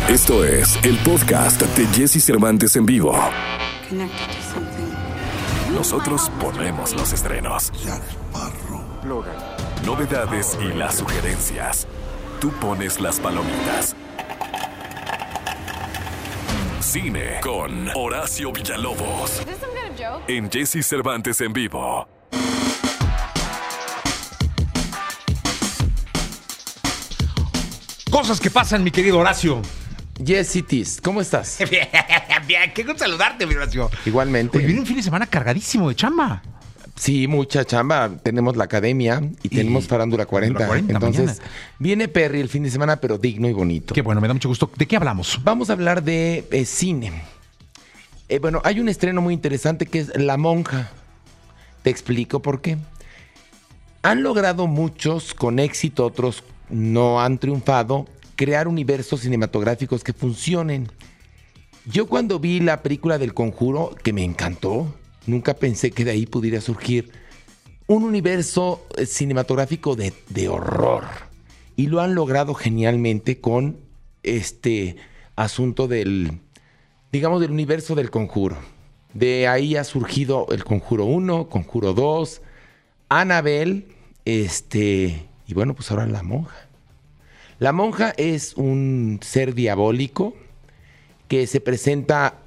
Esto es el podcast de Jesse Cervantes en vivo. Nosotros ponemos los estrenos, Jack Sparrow, Logan, novedades y las sugerencias. Tú pones las palomitas. Cine con Horacio Villalobos en Jesse Cervantes en vivo. Cosas que pasan, mi querido Horacio. Jesse Tis, ¿cómo estás? Bien, bien, qué gusto saludarte, mi Horacio. Igualmente. Hoy viene un fin de semana cargadísimo de chamba. Sí, mucha chamba. Tenemos la academia y tenemos Farándula 40. Farándula 40 Entonces, mañana. viene Perry el fin de semana, pero digno y bonito. Qué bueno, me da mucho gusto. ¿De qué hablamos? Vamos a hablar de cine. Bueno, hay un estreno muy interesante que es La Monja. Te explico por qué. Han logrado muchos con éxito, otros no han triunfado, crear universos cinematográficos que funcionen. Yo cuando vi la película del Conjuro, que me encantó, nunca pensé que de ahí pudiera surgir un universo cinematográfico de horror. Y lo han logrado genialmente con este asunto del universo del Conjuro. De ahí ha surgido el Conjuro 1, Conjuro 2, Annabelle, y bueno, pues ahora La Monja. La Monja es un ser diabólico que se presenta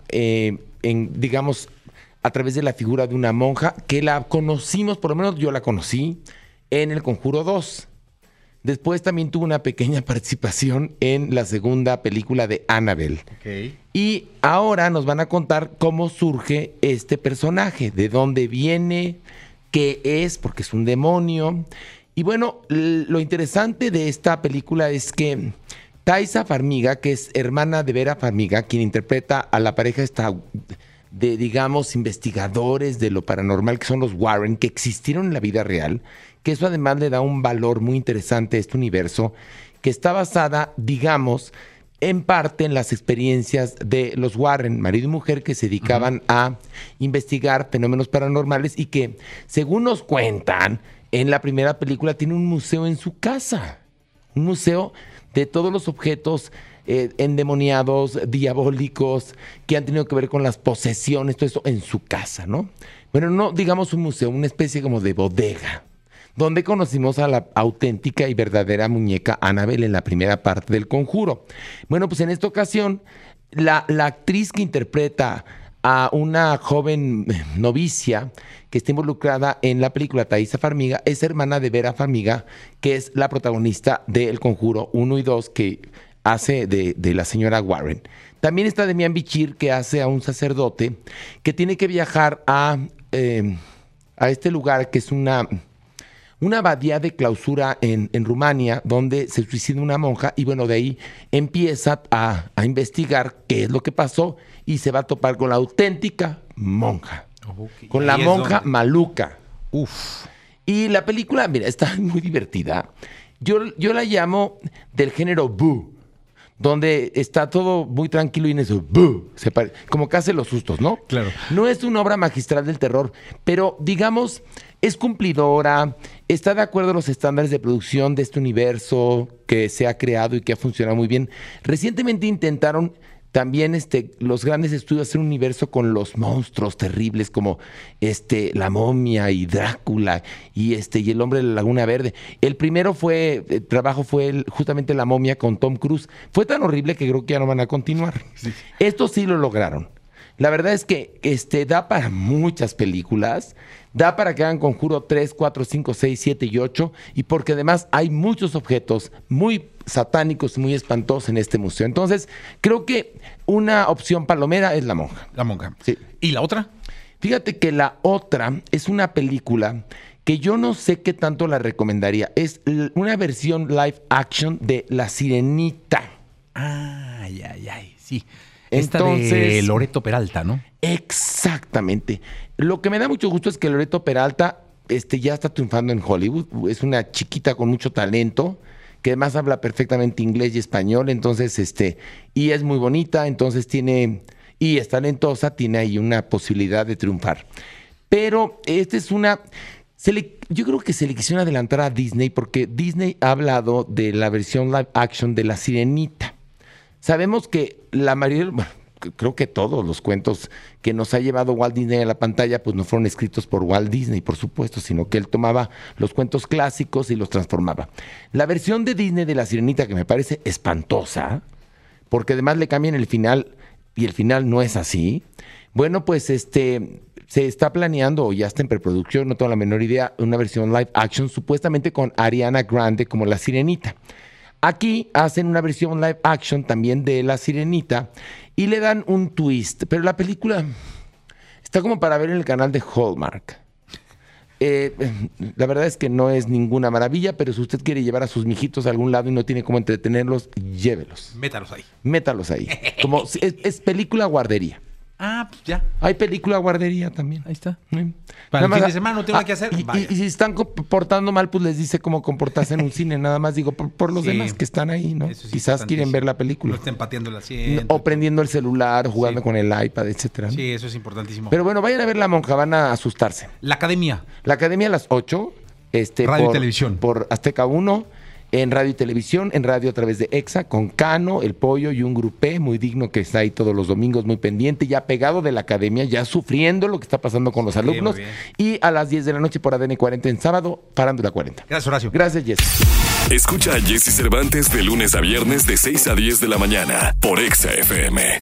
a través de la figura de una monja que la conocimos, por lo menos yo la conocí, en el Conjuro 2. Después también tuvo una pequeña participación en la segunda película de Annabelle. Okay. Y ahora nos van a contar cómo surge este personaje, de dónde viene, qué es, porque es un demonio. Y bueno, lo interesante de esta película es que Taissa Farmiga, que es hermana de Vera Farmiga, quien interpreta a la pareja de, digamos, investigadores de lo paranormal, que son los Warren, que existieron en la vida real, que eso además le da un valor muy interesante a este universo, que está basada, digamos, en parte en las experiencias de los Warren, marido y mujer, que se dedicaban a investigar fenómenos paranormales y que, según nos cuentan, en la primera película tiene un museo en su casa. Un museo de todos los objetos endemoniados, diabólicos, que han tenido que ver con las posesiones, todo eso en su casa, ¿no? Bueno, no digamos un museo, una especie como de bodega, donde conocimos a la auténtica y verdadera muñeca Annabelle en la primera parte del Conjuro. Bueno, pues en esta ocasión, la actriz que interpreta a una joven novicia que está involucrada en la película, Taissa Farmiga, es hermana de Vera Farmiga, que es la protagonista de El Conjuro 1 y 2, que hace de la señora Warren. También está Demian Bichir, que hace a un sacerdote que tiene que viajar a este lugar que es una abadía de clausura en Rumania, donde se suicida una monja, y bueno, de ahí empieza a investigar qué es lo que pasó y se va a topar con la auténtica monja, con la monja maluca. Uf. Y la película, mira, está muy divertida. Yo la llamo del género boo, donde está todo muy tranquilo y en eso, boo, como que hace los sustos, ¿no? Claro. No es una obra magistral del terror, pero digamos, es cumplidora, está de acuerdo a los estándares de producción de este universo que se ha creado y que ha funcionado muy bien. Recientemente intentaron también los grandes estudios hacer un universo con los monstruos terribles como la momia y Drácula y el hombre de la Laguna Verde. El primero trabajo fue justamente La momia con Tom Cruise. Fue tan horrible que creo que ya no van a continuar. Sí. Estos sí lo lograron. La verdad es que da para muchas películas, da para que hagan Conjuro 3, 4, 5, 6, 7 y 8, y porque además hay muchos objetos muy satánicos y muy espantosos en este museo. Entonces, creo que una opción palomera es La Monja. La Monja. Sí. ¿Y la otra? Fíjate que la otra es una película que yo no sé qué tanto la recomendaría. Es una versión live action de La Sirenita. Ay, sí. Entonces, esta de Loreto Peralta, ¿no? Exactamente. Lo que me da mucho gusto es que Loreto Peralta ya está triunfando en Hollywood. Es una chiquita con mucho talento, que además habla perfectamente inglés y español, entonces, y es muy bonita, entonces y es talentosa, tiene ahí una posibilidad de triunfar. Pero yo creo que se le quisieron adelantar a Disney, porque Disney ha hablado de la versión live action de La Sirenita. Sabemos que la mayoría, bueno, creo que todos los cuentos que nos ha llevado Walt Disney a la pantalla, pues no fueron escritos por Walt Disney, por supuesto, sino que él tomaba los cuentos clásicos y los transformaba. La versión de Disney de La Sirenita, que me parece espantosa, porque además le cambian el final, y el final no es así. Bueno, pues se está planeando, o ya está en preproducción, no tengo la menor idea, una versión live action, supuestamente con Ariana Grande como La Sirenita. Aquí hacen una versión live action también de La Sirenita y le dan un twist, pero la película está como para ver en el canal de Hallmark. La verdad es que no es ninguna maravilla, pero si usted quiere llevar a sus mijitos a algún lado y no tiene cómo entretenerlos, llévelos. Métalos ahí. Métalos ahí. Como, es película guardería. Ah, pues ya. Hay película guardería también. Ahí está. ¿Sí? Para el Nada fin más, de semana no tengo nada que hacer. Y si están portando mal, pues les dice cómo comportarse en un cine. Nada más digo, por los Sí. demás que están ahí, ¿no? Eso es Quizás quieren ver la No película. estén pateando el asiento. O prendiendo el celular, o jugando Sí. con el iPad, etcétera, ¿no? Sí, eso es importantísimo. Pero bueno, vayan a ver La Monja, van a asustarse. La academia. La Academia a las 8. Radio y Televisión. Por Azteca 1, en Radio y Televisión, en radio a través de EXA, con Cano, El Pollo y un grupé muy digno que está ahí todos los domingos, muy pendiente, ya pegado de la Academia, ya sufriendo lo que está pasando con los Sí, alumnos. muy bien. Y a las 10 de la noche por ADN 40 en sábado, parando la 40. Gracias, Horacio. Gracias, Jess. Escucha a Jesse Cervantes de lunes a viernes de 6 a 10 de la mañana por Exa FM.